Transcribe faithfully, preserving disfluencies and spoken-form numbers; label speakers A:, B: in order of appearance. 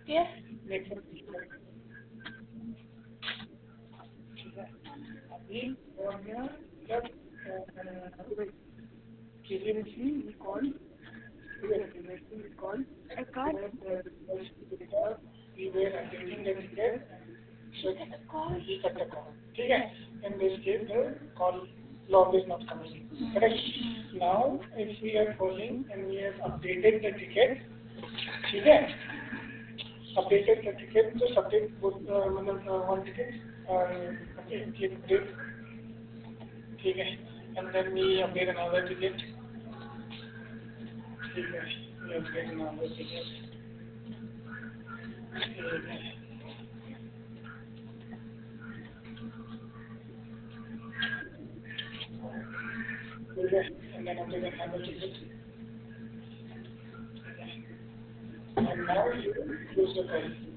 A: Yes.
B: Network ठीक है अभी और गया जब previously we called previously we called
A: Record.
B: because we were updating the ticket so we cut the call ठीक है in this case the call log is not coming correct now if we are calling and we have updated the ticket ठीक है updated the ticket तो update both uh, मतलब uh, one ticket uh, okay click update ठीक है and then we update another ticket ठीक है we update another ticket ठीक है ठीक है and then update another ticket and now you close the call